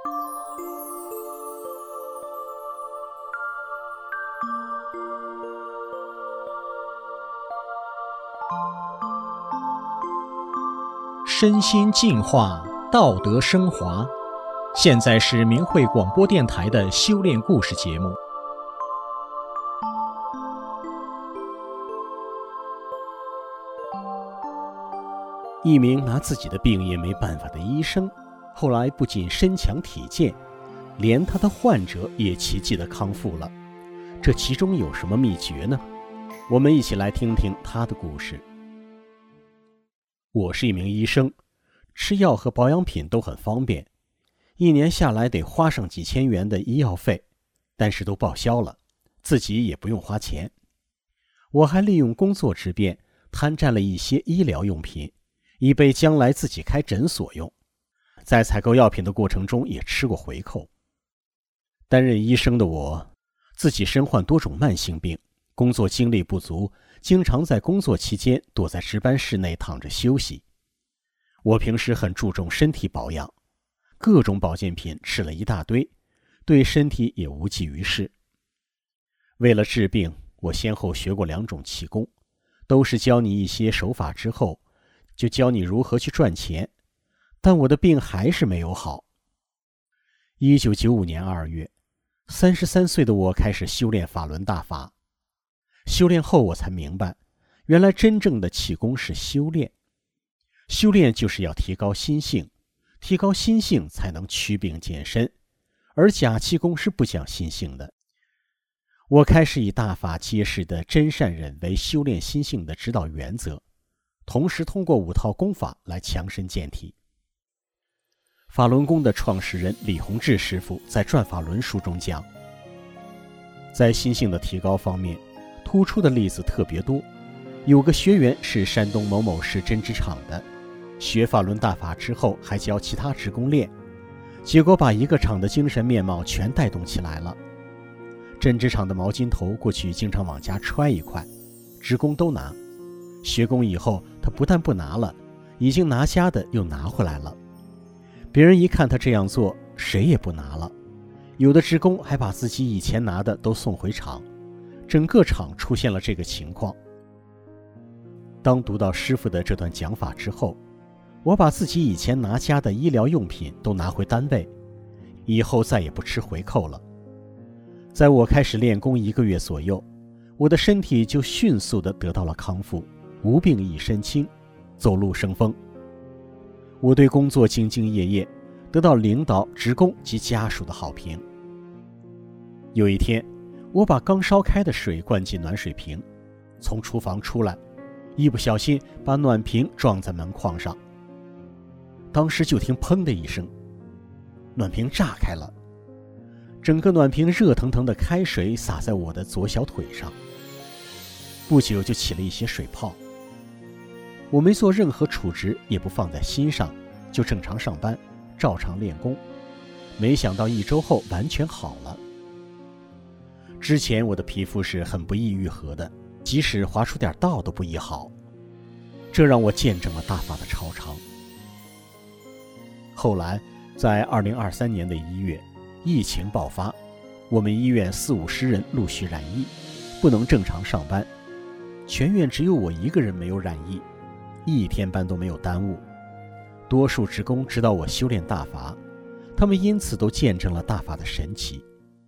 身心净化，道德升华。现在是明慧广播电台的修炼故事节目。一名拿自己的病也没办法的医生，后来不仅身强体健，连他的患者也奇迹地康复了。这其中有什么秘诀呢？我们一起来听听他的故事。我是一名医生，吃药和保养品都很方便，一年下来得花上几千元的医药费，但是都报销了，自己也不用花钱。我还利用工作之便，贪占了一些医疗用品，以备将来自己开诊所用。在采购药品的过程中也吃过回扣。担任医生的我，自己身患多种慢性病，工作精力不足，经常在工作期间躲在值班室内躺着休息。我平时很注重身体保养，各种保健品吃了一大堆，对身体也无济于事。为了治病，我先后学过2种气功，都是教你一些手法之后，就教你如何去赚钱，但我的病还是没有好。1995年2月，33岁的我开始修炼法轮大法。修炼后我才明白，原来真正的气功是修炼。修炼就是要提高心性，提高心性才能祛病健身，而假气功是不讲心性的。我开始以大法揭示的真善忍为修炼心性的指导原则，同时通过5套功法来强身健体。法轮功的创始人李洪志师傅在《转法轮》书中讲，在心性的提高方面，突出的例子特别多。有个学员是山东某某市针织厂的，学法轮大法之后还教其他职工练，结果把一个厂的精神面貌全带动起来了。针织厂的毛巾头过去经常往家揣一块，职工都拿，学工以后他不但不拿了，已经拿家的又拿回来了。别人一看他这样做，谁也不拿了，有的职工还把自己以前拿的都送回厂，整个厂出现了这个情况。当读到师傅的这段讲法之后，我把自己以前拿家的医疗用品都拿回单位，以后再也不吃回扣了。在我开始练功1个月左右，我的身体就迅速地得到了康复，无病一身轻，走路生风。我对工作兢兢业业，得到领导、职工及家属的好评。有一天，我把刚烧开的水灌进暖水瓶，从厨房出来，一不小心把暖瓶撞在门框上。当时就听砰的一声，暖瓶炸开了，整个暖瓶热腾腾的开水洒在我的左小腿上，不久就起了一些水泡。我没做任何处置，也不放在心上，就正常上班，照常练功。没想到1周后完全好了。之前我的皮肤是很不易愈合的，即使划出点道都不易好，这让我见证了大法的超常。后来在2023年的1月，疫情爆发，我们医院40-50人陆续染疫，不能正常上班，全院只有我1个人没有染疫，一天班都没有耽误。多数职工知道我修炼大法，他们因此都见证了大法的神奇。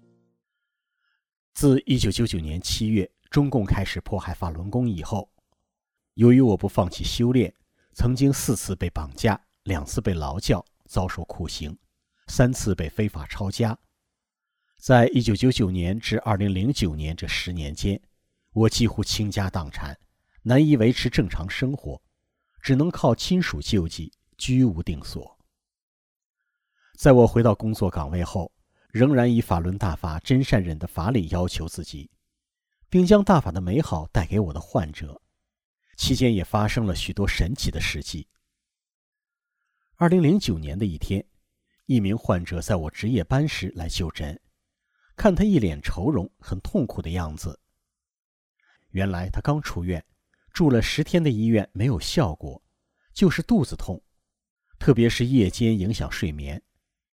自1999年7月中共开始迫害法轮功以后，由于我不放弃修炼，曾经4次被绑架，2次被劳教，遭受酷刑，3次被非法抄家。在1999年至2009年这10年间，我几乎倾家荡产，难以维持正常生活，只能靠亲属救济，居无定所。在我回到工作岗位后，仍然以法轮大法真善忍的法理要求自己，并将大法的美好带给我的患者，期间也发生了许多神奇的事迹。2009年的一天，一名患者在我值夜班时来就诊，看他一脸愁容，很痛苦的样子。原来他刚出院，住了10天的医院没有效果，就是肚子痛，特别是夜间影响睡眠。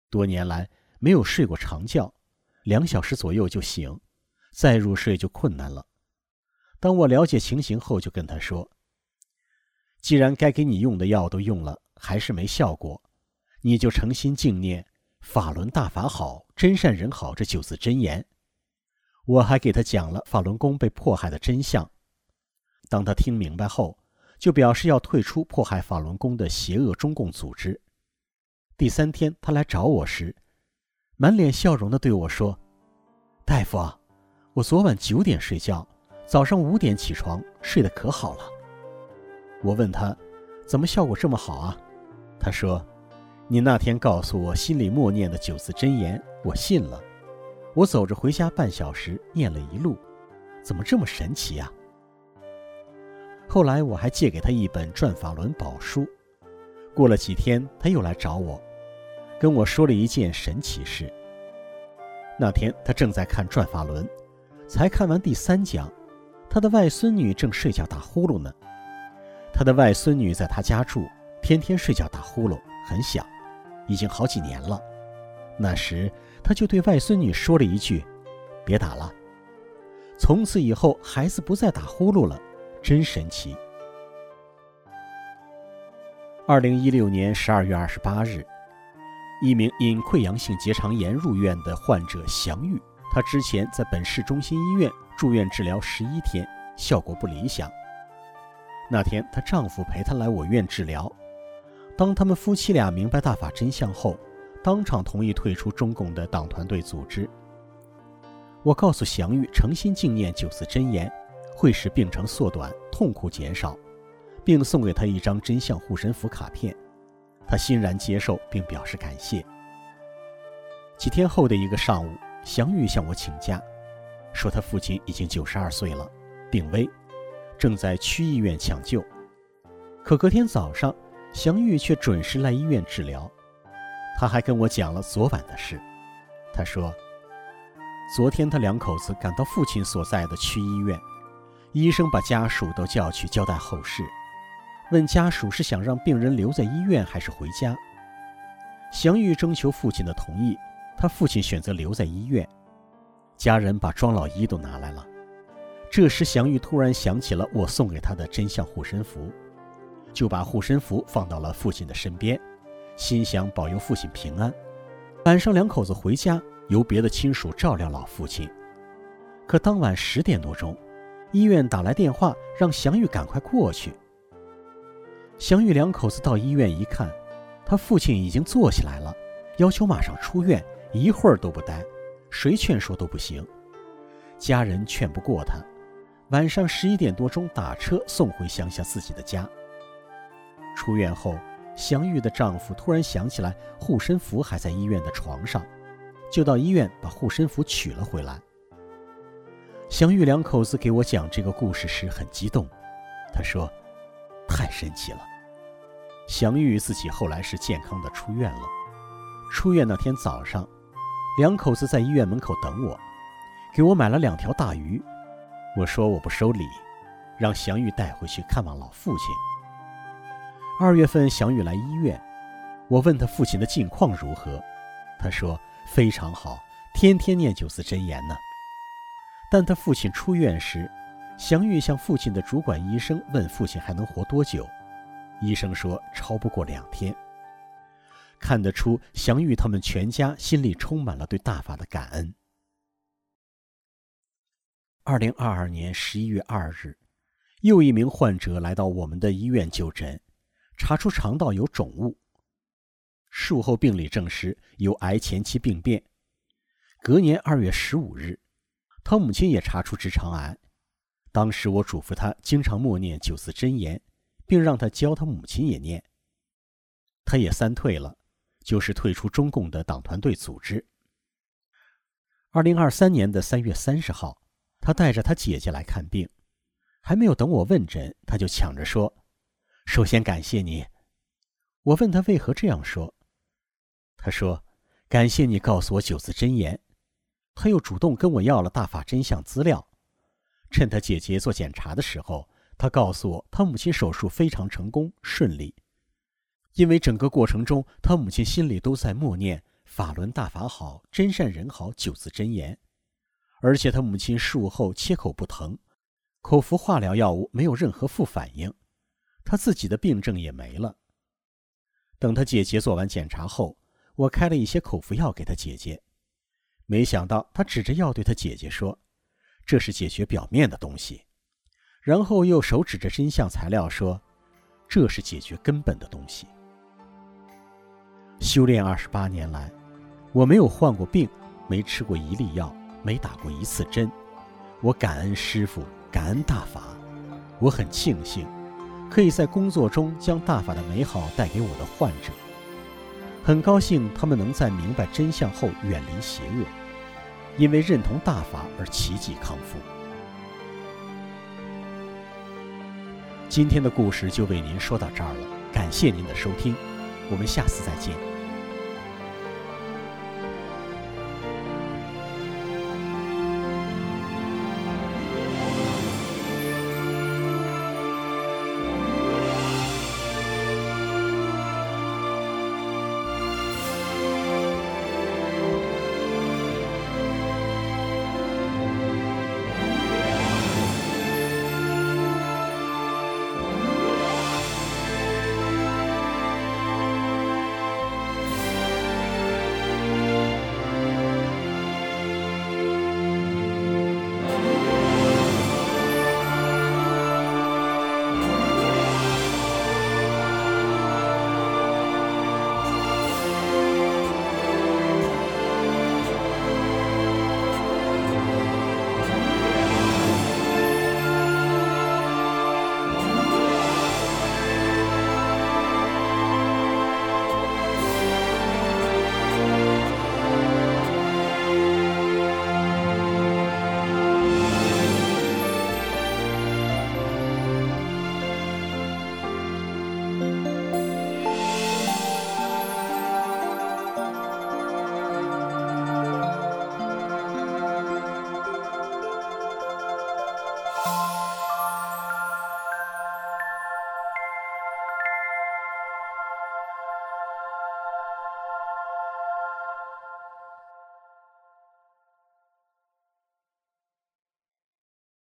多年来没有睡过长觉，2小时左右就醒，再入睡就困难了。当我了解情形后，就跟他说，既然该给你用的药都用了，还是没效果，你就诚心敬念法轮大法好，真善人好这9字真言。我还给他讲了法轮功被迫害的真相。当他听明白后，就表示要退出迫害法轮功的邪恶中共组织。第3天他来找我时，满脸笑容地对我说，大夫啊，我昨晚9点睡觉，早上5点起床，睡得可好了。我问他，怎么效果这么好啊？他说，你那天告诉我心里默念的9字真言，我信了。我走着回家半小时，念了一路，怎么这么神奇啊？后来我还借给他一本转法轮宝书。过了几天，他又来找我，跟我说了一件神奇事。那天他正在看转法轮，才看完第3讲，他的外孙女正睡觉打呼噜呢。他的外孙女在他家住，天天睡觉打呼噜，很响，已经好几年了。那时他就对外孙女说了一句，别打了。从此以后孩子不再打呼噜了，真神奇。2016年12月28日，一名因溃疡性结肠炎入院的患者祥玉，她之前在本市中心医院住院治疗11天，效果不理想。那天她丈夫陪她来我院治疗，当他们夫妻俩明白大法真相后，当场同意退出中共的党团队组织。我告诉祥玉，诚心敬念9字真言会使病程缩短，痛苦减少，并送给他一张真相护身符卡片。他欣然接受并表示感谢。几天后的一个上午，祥玉向我请假，说他父亲已经92岁了，病危，正在区医院抢救。可隔天早上，祥玉却准时来医院治疗。他还跟我讲了昨晚的事。他说，昨天他2口子赶到父亲所在的区医院，医生把家属都叫去交代后事，问家属是想让病人留在医院还是回家。祥玉征求父亲的同意，他父亲选择留在医院。家人把装老衣都拿来了。这时祥玉突然想起了我送给他的真相护身符，就把护身符放到了父亲的身边，心想保佑父亲平安。晚上2口子回家，由别的亲属照料老父亲。可当晚10点多钟，医院打来电话，让祥玉赶快过去。祥玉2口子到医院一看，他父亲已经坐起来了，要求马上出院，一会儿都不待，谁劝说都不行。家人劝不过他，晚上11点多钟打车送回乡下自己的家。出院后，祥玉的丈夫突然想起来护身符还在医院的床上，就到医院把护身符取了回来。祥玉2口子给我讲这个故事时很激动，他说，太神奇了。祥玉自己后来是健康的出院了。出院那天早上，2口子在医院门口等我，给我买了2条大鱼。我说我不收礼，让祥玉带回去看望老父亲。2月份祥玉来医院，我问他父亲的近况如何，他说非常好，天天念9字真言呢。但他父亲出院时，祥玉向父亲的主管医生问父亲还能活多久，医生说超不过2天。看得出祥玉他们全家心里充满了对大法的感恩。2022年11月2日，又一名患者来到我们的医院就诊，查出肠道有肿物，术后病理证实有癌前期病变。隔年2月15日，他母亲也查出直肠癌。当时我嘱咐他经常默念9字真言，并让他教他母亲也念。他也3退了，就是退出中共的党团队组织。2023年3月30号，他带着他姐姐来看病，还没有等我问诊，他就抢着说，首先感谢你。我问他为何这样说，他说，感谢你告诉我9字真言。他又主动跟我要了大法真相资料。趁他姐姐做检查的时候，他告诉我他母亲手术非常成功顺利，因为整个过程中他母亲心里都在默念法轮大法好，真善人好9字真言。而且他母亲术后切口不疼，口服化疗药物没有任何副反应，他自己的病症也没了。等他姐姐做完检查后，我开了一些口服药给他姐姐。没想到他指着药对他姐姐说：“这是解决表面的东西。”然后又手指着真相材料说：“这是解决根本的东西。”修炼28年来，我没有患过病，没吃过一粒药，没打过一次针。我感恩师父，感恩大法。我很庆幸可以在工作中将大法的美好带给我的患者，很高兴他们能在明白真相后远离邪恶，因为认同大法而奇迹康复。今天的故事就为您说到这儿了，感谢您的收听，我们下次再见。